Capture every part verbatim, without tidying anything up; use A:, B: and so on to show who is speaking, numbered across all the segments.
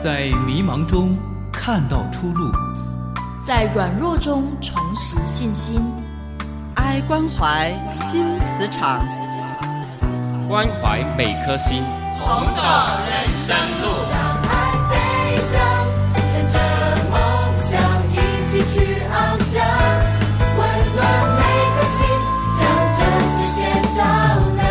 A: 在迷茫中看到出路，
B: 在软弱中重拾信心。
C: 爱关怀新磁场，
D: 关怀每颗心，
E: 同走人生路。
F: 让爱飞翔，乘着梦想一起去翱翔，温暖每颗心，将这世界照亮。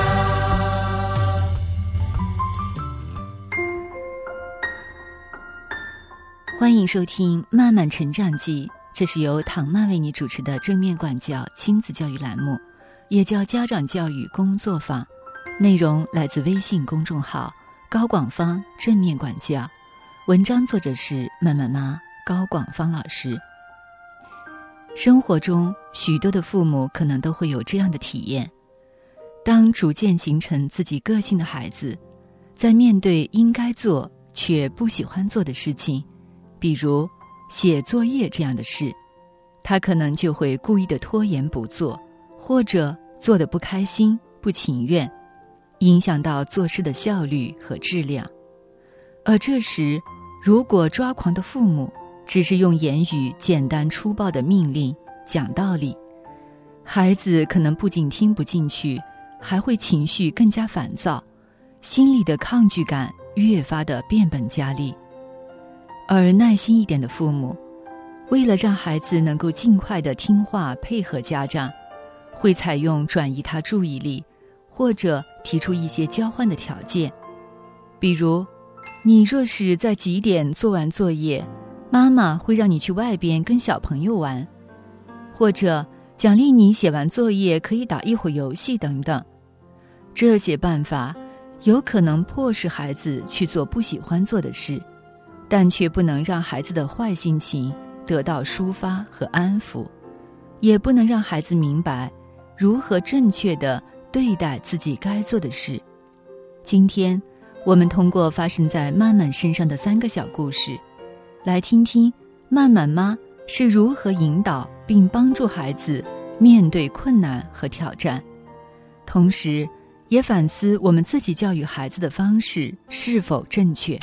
G: 欢迎收听《慢慢成长记》，这是由唐曼为你主持的正面管教亲子教育栏目，也叫家长教育工作坊。内容来自微信公众号高广芳正面管教，文章作者是慢慢妈高广芳老师。生活中许多的父母可能都会有这样的体验，当逐渐形成自己个性的孩子，在面对应该做却不喜欢做的事情，比如写作业这样的事，他可能就会故意的拖延不做，或者做得不开心不情愿，影响到做事的效率和质量。而这时，如果抓狂的父母只是用言语简单粗暴的命令讲道理，孩子可能不仅听不进去，还会情绪更加烦躁，心里的抗拒感越发的变本加厉。而耐心一点的父母，为了让孩子能够尽快的听话配合家长，会采用转移他注意力，或者提出一些交换的条件，比如你若是在几点做完作业，妈妈会让你去外边跟小朋友玩，或者奖励你写完作业可以打一会儿游戏等等。这些办法有可能迫使孩子去做不喜欢做的事，但却不能让孩子的坏心情得到抒发和安抚，也不能让孩子明白如何正确地对待自己该做的事。今天我们通过发生在曼曼身上的三个小故事，来听听曼曼妈是如何引导并帮助孩子面对困难和挑战，同时也反思我们自己教育孩子的方式是否正确。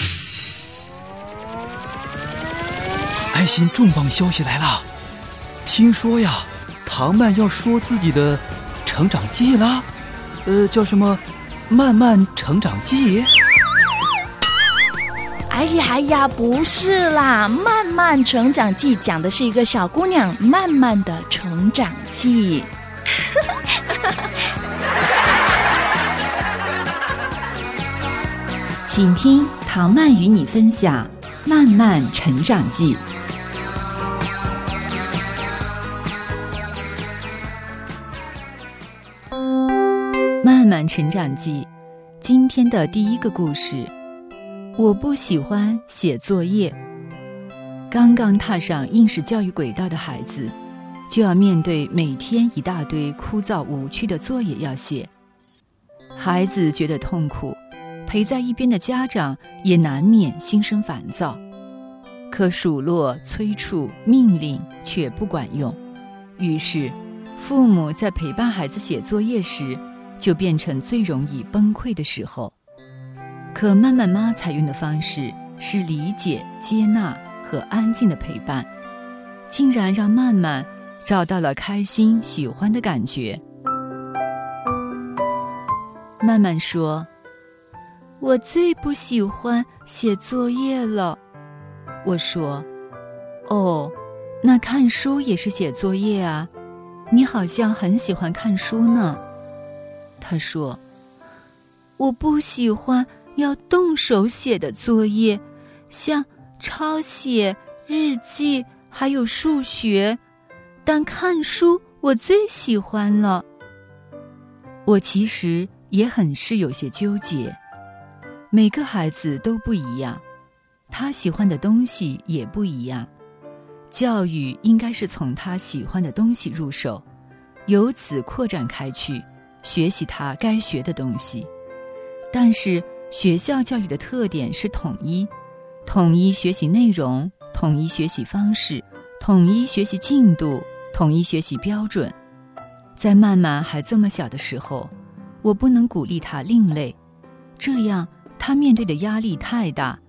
A: 爱心重磅消息来了，听说呀，唐曼要说自己的成长记啦，呃，叫什么慢慢成长记？
B: 哎呀哎呀，不是啦，慢慢成长记讲的是一个小姑娘慢慢的成长记。
G: 请听唐曼与你分享慢慢成长记。慢慢成长记，今天的第一个故事，我不喜欢写作业。刚刚踏上应试教育轨道的孩子，就要面对每天一大堆枯燥无趣的作业要写。孩子觉得痛苦，陪在一边的家长也难免心生烦躁。可数落、催促、命令却不管用，于是父母在陪伴孩子写作业时，就变成最容易崩溃的时候。可慢慢妈采用的方式是理解、接纳和安静的陪伴，竟然让慢慢找到了开心、喜欢的感觉。慢慢说：“我最不喜欢写作业了。”我说：“哦，那看书也是写作业啊，你好像很喜欢看书呢。”他说：“我不喜欢要动手写的作业，像抄写、日记还有数学，但看书我最喜欢了。”我其实也很是有些纠结，每个孩子都不一样，他喜欢的东西也不一样，教育应该是从他喜欢的东西入手，由此扩展开去，学习他该学的东西。但是学校教育的特点是统一，统一学习内容，统一学习方式，统一学习进度，统一学习标准。在曼曼还这么小的时候，我不能鼓励他另类，这样他面对的压力太大，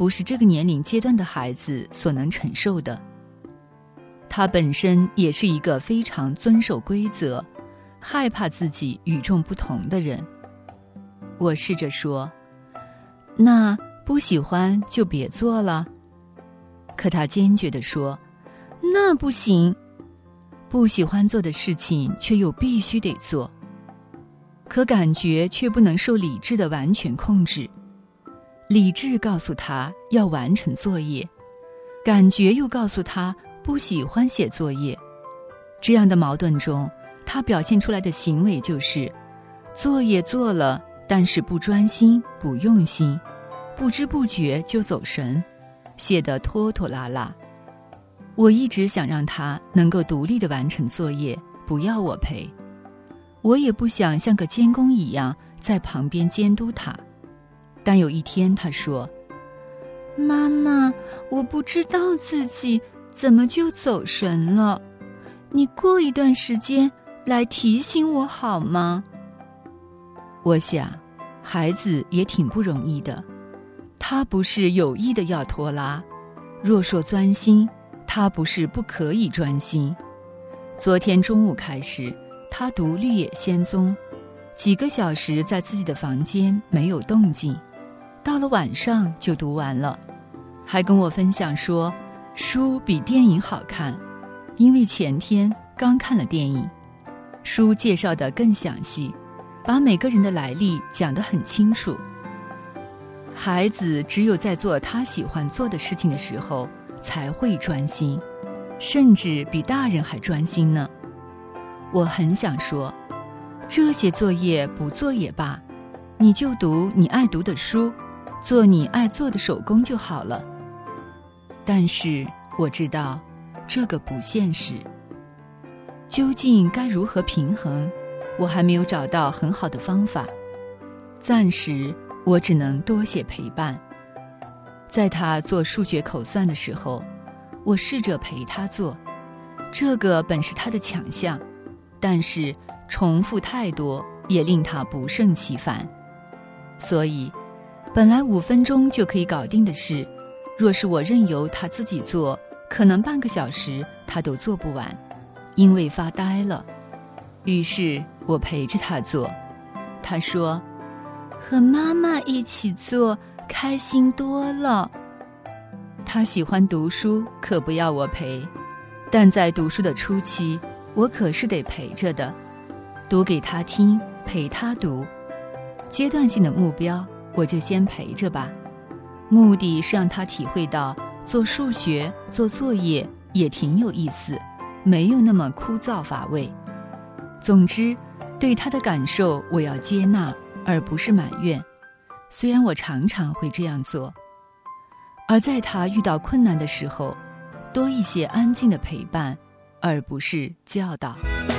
G: 不是这个年龄阶段的孩子所能承受的。他本身也是一个非常遵守规则，害怕自己与众不同的人。我试着说，那不喜欢就别做了。可他坚决地说，那不行，不喜欢做的事情却又必须得做。可感觉却不能受理智的完全控制，理智告诉他要完成作业，感觉又告诉他不喜欢写作业。这样的矛盾中，他表现出来的行为就是作业做了，但是不专心不用心，不知不觉就走神，写得拖拖拉拉。我一直想让他能够独立地完成作业，不要我陪。我也不想像个监工一样在旁边监督他。但有一天他说，妈妈，我不知道自己怎么就走神了，你过一段时间来提醒我好吗？我想孩子也挺不容易的，他不是有意的要拖拉，若说专心，他不是不可以专心。昨天中午开始，他读《绿野仙踪》，几个小时在自己的房间没有动静，到了晚上就读完了，还跟我分享说书比电影好看，因为前天刚看了电影，书介绍得更详细，把每个人的来历讲得很清楚。孩子只有在做他喜欢做的事情的时候才会专心，甚至比大人还专心呢。我很想说，这些作业不做也罢，你就读你爱读的书，做你爱做的手工就好了。但是我知道这个不现实，究竟该如何平衡，我还没有找到很好的方法。暂时我只能多些陪伴。在他做数学口算的时候，我试着陪他做，这个本是他的强项，但是重复太多也令他不胜其烦。所以本来五分钟就可以搞定的事，若是我任由他自己做，可能半个小时他都做不完，因为发呆了。于是我陪着他做。他说，和妈妈一起做开心多了。他喜欢读书，可不要我陪，但在读书的初期，我可是得陪着的，读给他听，陪他读。阶段性的目标，我就先陪着吧，目的是让他体会到做数学做作业也挺有意思，没有那么枯燥乏味。总之对他的感受我要接纳，而不是埋怨，虽然我常常会这样做。而在他遇到困难的时候，多一些安静的陪伴，而不是教导。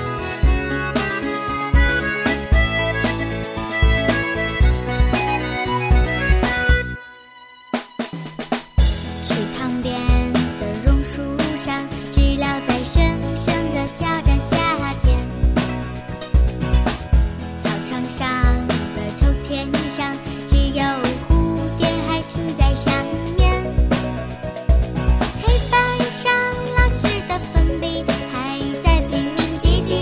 H: 池塘边的榕树上，知了在声声地叫着夏天。操场上的秋千上，只有蝴蝶还停在上面。黑板上老师的粉笔还在拼命叽叽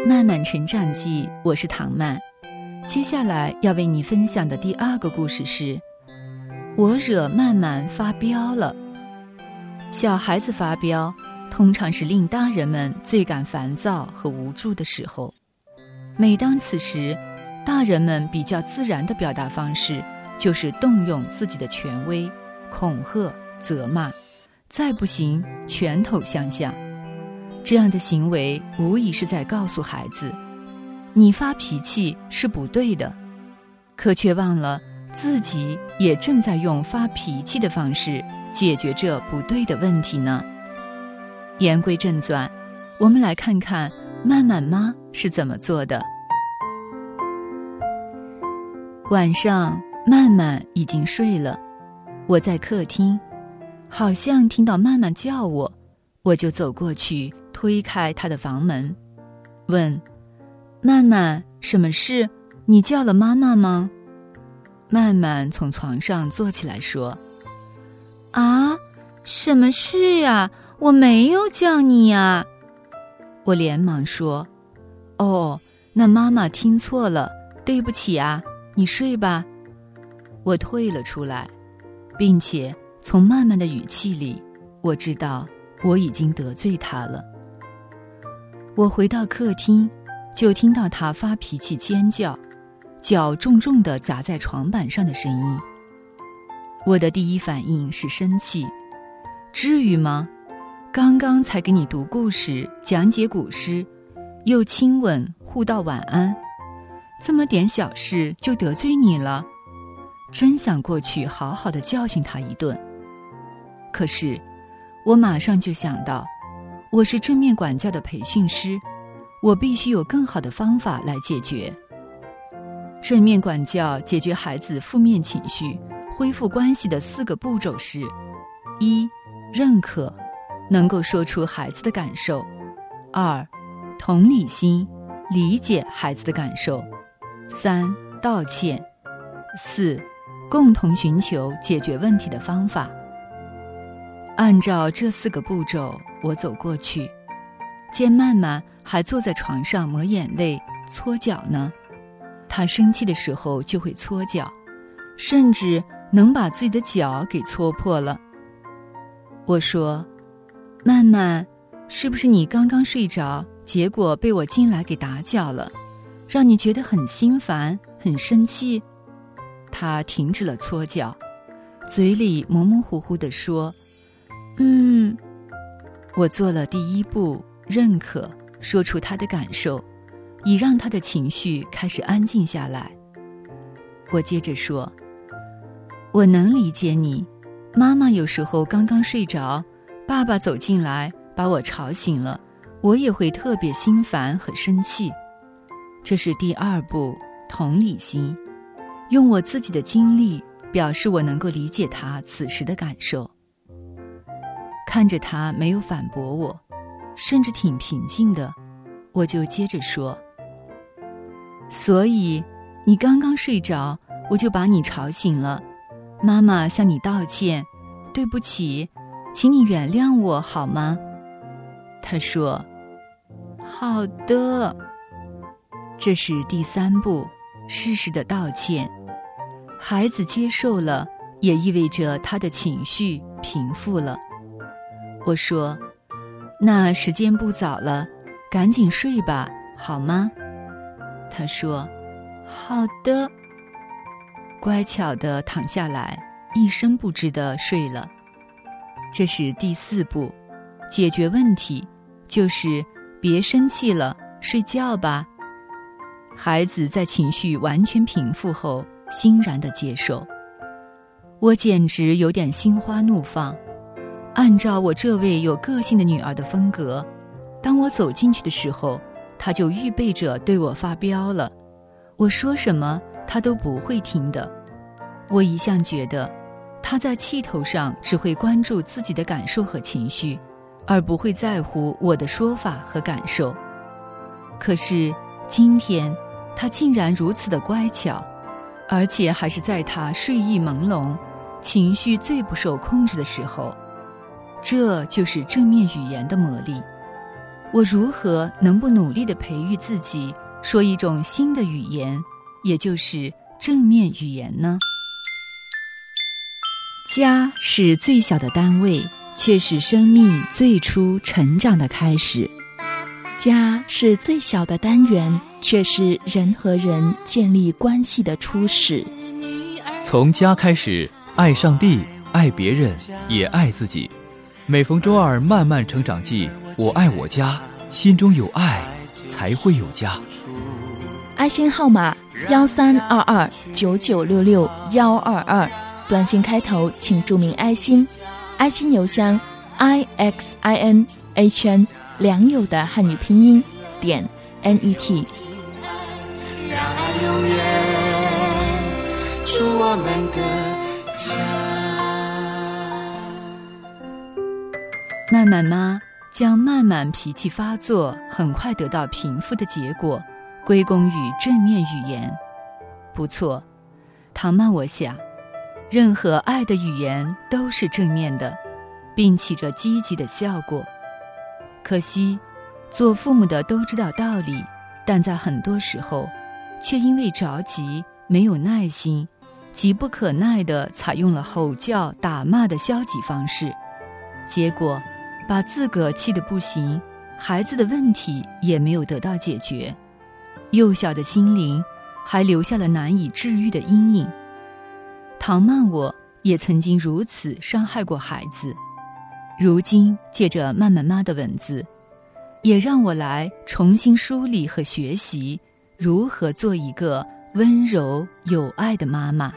G: 慢慢成长记，我是唐曼。接下来要为你分享的第二个故事是我惹慢慢发飙了。小孩子发飙通常是令大人们最感烦躁和无助的时候，每当此时，大人们比较自然的表达方式就是动用自己的权威，恐吓、责骂，再不行拳头相向。这样的行为无疑是在告诉孩子，你发脾气是不对的，可却忘了自己也正在用发脾气的方式解决这不对的问题呢。言归正传，我们来看看慢慢妈是怎么做的。晚上，慢慢已经睡了，我在客厅，好像听到慢慢叫我，我就走过去推开她的房门，问慢慢，什么事？你叫了妈妈吗？慢慢从床上坐起来说，啊，什么事呀？我没有叫你呀。我连忙说，哦，那妈妈听错了，对不起啊，你睡吧。我退了出来，并且从慢慢的语气里，我知道我已经得罪她了。我回到客厅，就听到她发脾气尖叫，脚重重地砸在床板上的声音。我的第一反应是生气，至于吗？刚刚才给你读故事，讲解古诗，又亲吻互道晚安，这么点小事就得罪你了？真想过去好好的教训他一顿。可是我马上就想到，我是正面管教的培训师，我必须有更好的方法来解决。正面管教解决孩子负面情绪、恢复关系的四个步骤是：一、认可，能够说出孩子的感受；二、同理心，理解孩子的感受；三、道歉；四、共同寻求解决问题的方法。按照这四个步骤，我走过去，见曼曼还坐在床上抹眼泪、搓脚呢。她生气的时候就会搓脚，甚至能把自己的脚给搓破了。我说，曼曼，是不是你刚刚睡着，结果被我进来给打搅了，让你觉得很心烦、很生气？她停止了搓脚，嘴里模模糊糊地说，嗯。我做了第一步，认可，说出她的感受，以让她的情绪开始安静下来。我接着说，我能理解你，妈妈有时候刚刚睡着，爸爸走进来把我吵醒了，我也会特别心烦和生气。这是第二步，同理心，用我自己的经历表示我能够理解他此时的感受。看着他没有反驳我，甚至挺平静的，我就接着说，所以你刚刚睡着，我就把你吵醒了，妈妈向你道歉，对不起，请你原谅我好吗？他说，好的。这是第三步，适时的道歉。孩子接受了，也意味着他的情绪平复了。我说，那时间不早了，赶紧睡吧，好吗？他说，好的。乖巧地躺下来，一声不吱地睡了。这是第四步，解决问题，就是别生气了，睡觉吧。孩子在情绪完全平复后，欣然地接受。我简直有点心花怒放。按照我这位有个性的女儿的风格，当我走进去的时候，她就预备着对我发飙了。我说什么，她都不会听的。我一向觉得，她在气头上只会关注自己的感受和情绪，而不会在乎我的说法和感受。可是今天，她竟然如此的乖巧，而且还是在她睡意朦胧、情绪最不受控制的时候。这就是正面语言的魔力。 我如何能不努力地培育自己，说一种新的语言，也就是正面语言呢？家是最小的单位，却是生命最初成长的开始。
B: 家是最小的单元，却是人和人建立关系的初始。
A: 从家开始，爱上帝，爱别人，也爱自己。每逢周二慢慢成长记，我爱我家，心中有爱才会有家。
B: 爱心号码幺三二二九九六六幺二二，短信开头请注明爱心。爱心邮箱 i x i n h n 良友的汉语拼音点 n e t。
F: 让爱永远是我们的家。
G: 曼曼妈将曼曼脾气发作很快得到平复的结果归功于正面语言。不错，唐曼我想，任何爱的语言都是正面的，并起着积极的效果。可惜，做父母的都知道道理，但在很多时候，却因为着急、没有耐心，急不可耐地采用了吼叫、打骂的消极方式，结果把自个气得不行，孩子的问题也没有得到解决，幼小的心灵还留下了难以治愈的阴影。唐曼我也曾经如此伤害过孩子，如今借着曼曼妈的文字，也让我来重新梳理和学习如何做一个温柔有爱的妈妈。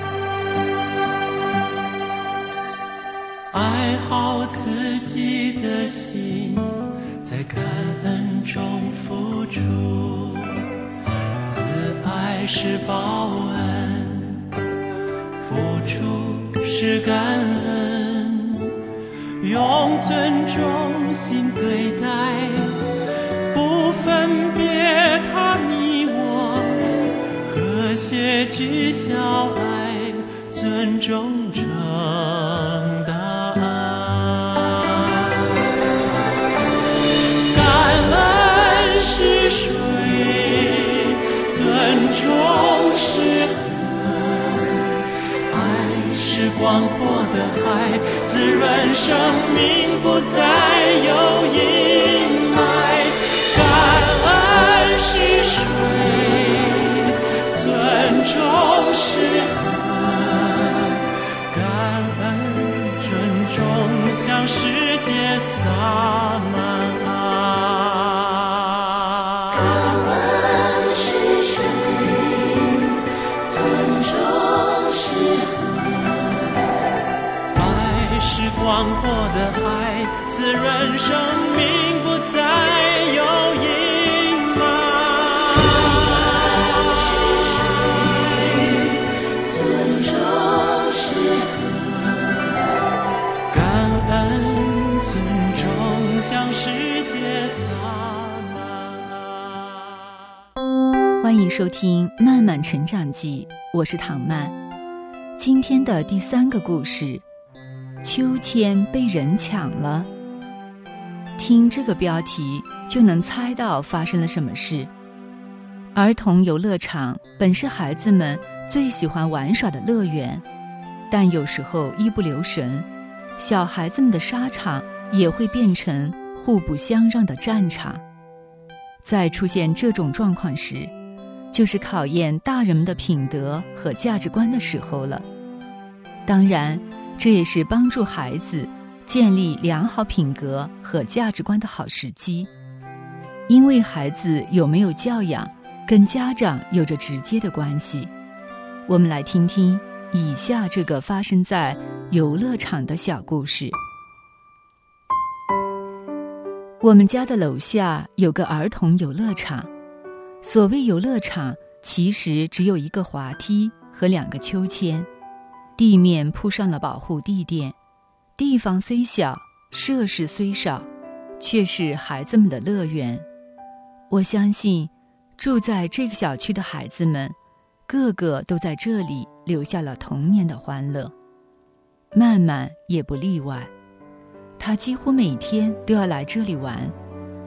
F: 爱好自己的心，在感恩中付出，自爱是报恩，付出是感恩，用尊重心对待，不分别他你我，和谐聚小爱，尊重承担。是水，尊重是河，爱是广阔的海，滋润生命不再有阴霾。感恩是水，尊重是河，感恩尊重向世界洒满爱。广阔的海，滋润生命不再有阴霾。尊重是感恩尊重向世界洒满爱。
G: 欢迎收听《曼曼成长记》，我是唐曼。今天的第三个故事，秋千被人抢了。听这个标题就能猜到发生了什么事。儿童游乐场本是孩子们最喜欢玩耍的乐园，但有时候一不留神，小孩子们的沙场也会变成互不相让的战场。在出现这种状况时，就是考验大人们的品德和价值观的时候了。当然，这也是帮助孩子建立良好品格和价值观的好时机，因为孩子有没有教养跟家长有着直接的关系。我们来听听以下这个发生在游乐场的小故事。我们家的楼下有个儿童游乐场，所谓游乐场其实只有一个滑梯和两个秋千，地面铺上了保护地垫，地方虽小，设施虽少，却是孩子们的乐园。我相信住在这个小区的孩子们，个个都在这里留下了童年的欢乐。曼曼也不例外，她几乎每天都要来这里玩，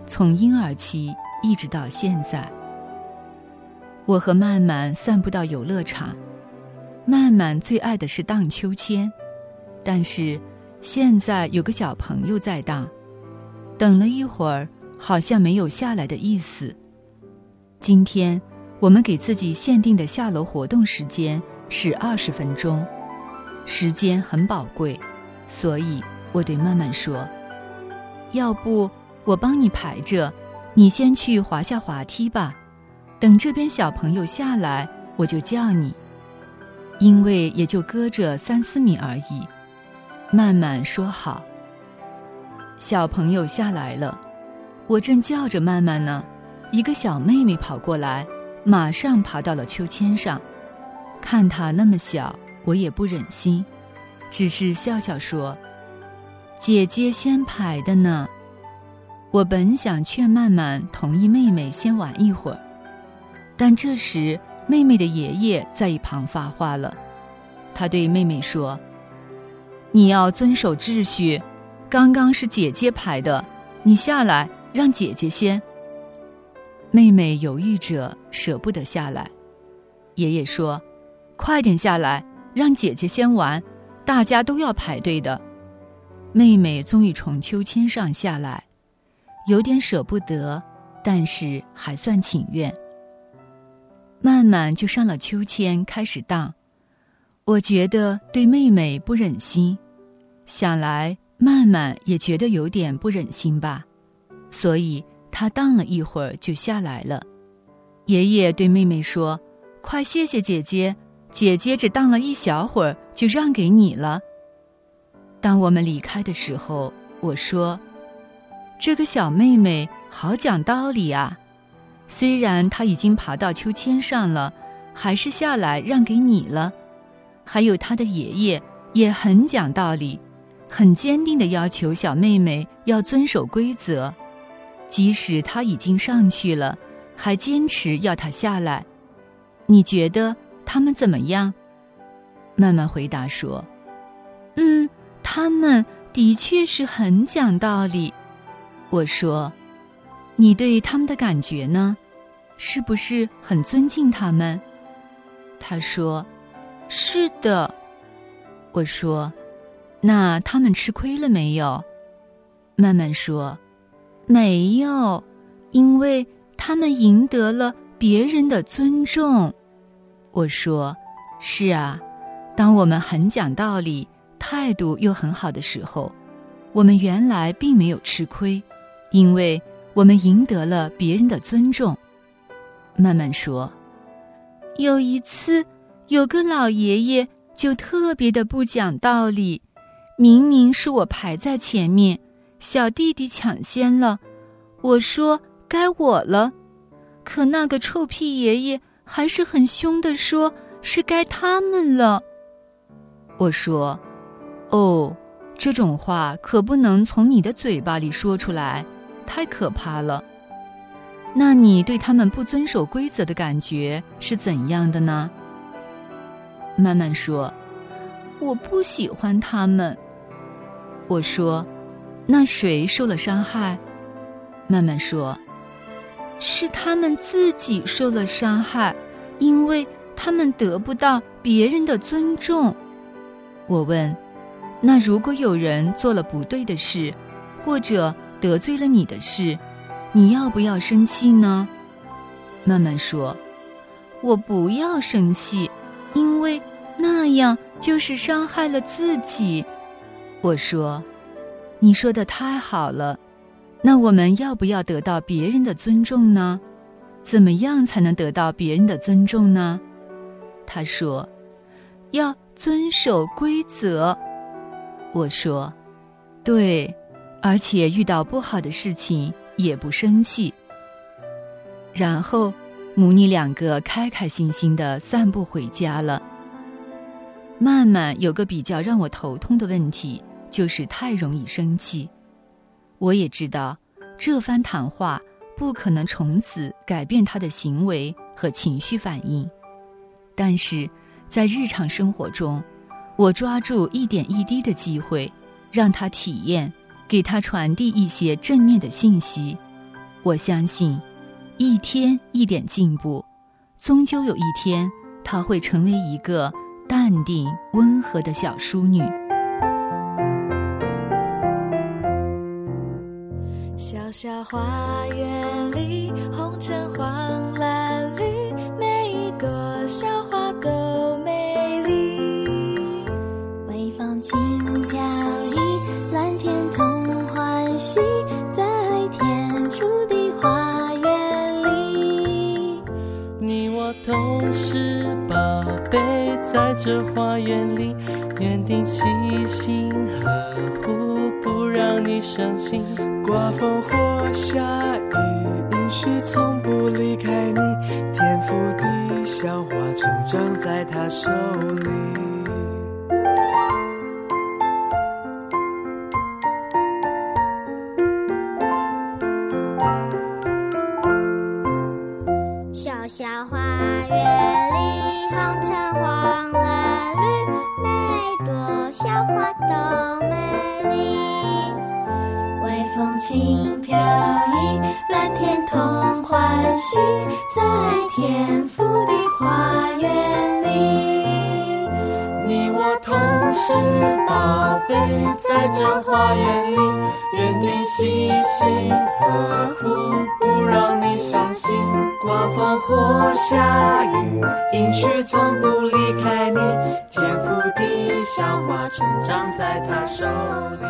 G: 从婴儿期一直到现在。我和曼曼散步到游乐场，曼曼最爱的是荡秋千，但是现在有个小朋友在荡，等了一会儿好像没有下来的意思。今天我们给自己限定的下楼活动时间是二十分钟，时间很宝贵，所以我对曼曼说，要不我帮你排着，你先去滑下滑梯吧，等这边小朋友下来我就叫你。因为也就隔着三四米而已。曼曼说好。小朋友下来了，我正叫着曼曼呢，一个小妹妹跑过来，马上爬到了秋千上。看她那么小，我也不忍心，只是笑笑说，姐姐先排的呢。我本想劝曼曼同意妹妹先玩一会儿，但这时妹妹的爷爷在一旁发话了。他对妹妹说，你要遵守秩序，刚刚是姐姐排的，你下来让姐姐先。妹妹犹豫着舍不得下来，爷爷说，快点下来，让姐姐先玩，大家都要排队的。妹妹终于从秋千上下来，有点舍不得，但是还算情愿。曼曼就上了秋千开始荡，我觉得对妹妹不忍心，想来曼曼也觉得有点不忍心吧，所以她荡了一会儿就下来了。爷爷对妹妹说，快谢谢姐姐，姐姐只荡了一小会儿就让给你了。当我们离开的时候，我说，这个小妹妹好讲道理啊，虽然她已经爬到秋千上了，还是下来让给你了。还有她的爷爷也很讲道理，很坚定地要求小妹妹要遵守规则，即使她已经上去了，还坚持要她下来。你觉得他们怎么样？曼曼回答说，嗯，他们的确是很讲道理。我说，你对他们的感觉呢？是不是很尊敬他们？他说，是的。我说，那他们吃亏了没有？曼曼说，没有，因为他们赢得了别人的尊重。我说，是啊，当我们很讲道理，态度又很好的时候，我们原来并没有吃亏，因为我们赢得了别人的尊重。曼曼说，有一次有个老爷爷就特别的不讲道理，明明是我排在前面，小弟弟抢先了，我说该我了，可那个臭屁爷爷还是很凶地说是该他们了。我说，哦，这种话可不能从你的嘴巴里说出来，太可怕了。那你对他们不遵守规则的感觉是怎样的呢？曼曼说，我不喜欢他们。我说，那谁受了伤害？曼曼说，是他们自己受了伤害，因为他们得不到别人的尊重。我问，那如果有人做了不对的事，或者得罪了你的事，你要不要生气呢？曼曼说，我不要生气，因为那样就是伤害了自己。我说，你说得太好了，那我们要不要得到别人的尊重呢？怎么样才能得到别人的尊重呢？他说，要遵守规则。我说，对，而且遇到不好的事情也不生气。然后母女两个开开心心地散步回家了。曼曼有个比较让我头痛的问题，就是太容易生气。我也知道这番谈话不可能从此改变她的行为和情绪反应，但是在日常生活中，我抓住一点一滴的机会，让她体验，给她传递一些正面的信息， 我相信一天一点进步，终究有一天她会成为一个淡定温和的小淑女。
I: 小小花园里，红橙黄蓝绿，每一朵小花都美丽。
H: 微风轻飘逸，蓝天同欢喜，在天府的花园里。
F: 你我都是宝贝，在这花园里，园丁细心呵护，不让你伤心。刮风或下雨，应许从不离开你，天赋的小花成长在他手里。
H: 小小花园里，红橙黄蓝绿，每朵小花都美丽。微风轻飘逸，蓝天同欢喜，在天府的花园里。
F: 你我同是宝贝，在这花园里，园丁细心呵护，不让你伤心。刮风或下雨，应许从不离开你，天赋的小花成长在他手里。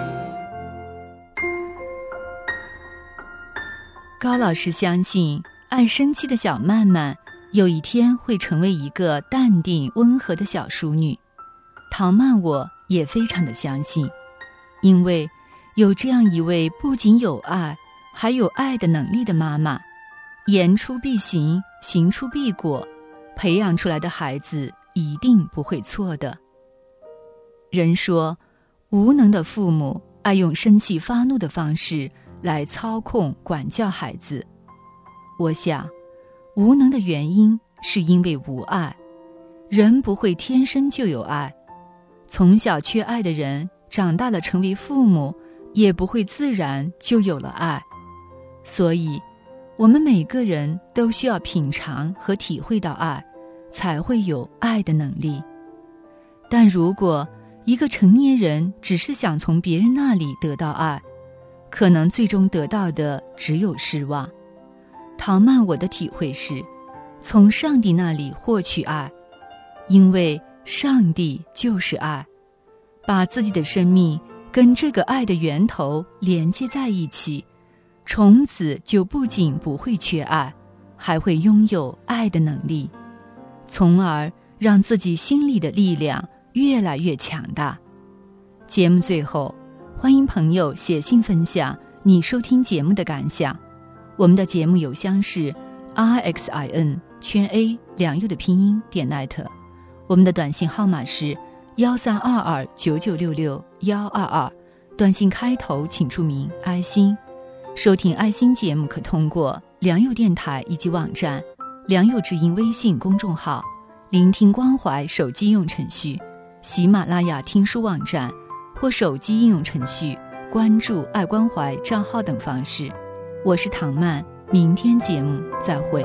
G: 高老师相信，爱生气的小曼曼有一天会成为一个淡定温和的小淑女。唐曼我也非常的相信，因为有这样一位不仅有爱，还有爱的能力的妈妈，言出必行，行出必果，培养出来的孩子一定不会错的。人说，无能的父母爱用生气发怒的方式来操控管教孩子。我想，无能的原因是因为无爱。人不会天生就有爱，从小缺爱的人长大了成为父母，也不会自然就有了爱。所以我们每个人都需要品尝和体会到爱，才会有爱的能力。但如果一个成年人只是想从别人那里得到爱，可能最终得到的只有失望。唐曼我的体会是，从上帝那里获取爱，因为上帝就是爱，把自己的生命跟这个爱的源头连接在一起，从此就不仅不会缺爱，还会拥有爱的能力，从而让自己心里的力量越来越强大。节目最后，欢迎朋友写信分享你收听节目的感想。我们的节目邮箱是 r x i n 圈 a 良友的拼音点 net， 我们的短信号码是幺三二二九九六六幺二二，短信开头请注明爱心。收听爱心节目可通过良友电台以及网站、良友之音微信公众号、聆听关怀手机应用程序、喜马拉雅听书网站或手机应用程序关注爱关怀账号等方式。我是唐曼，明天节目再会。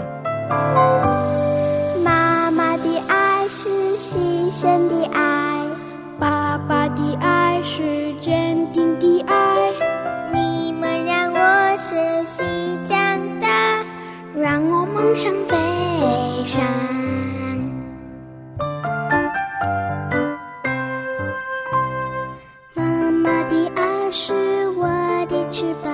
H: 妈妈的爱是牺牲的爱，
I: 爸爸的爱是坚定的爱。
H: 你们让我学习长大，让我梦想飞翔。妈妈的爱是我的翅膀，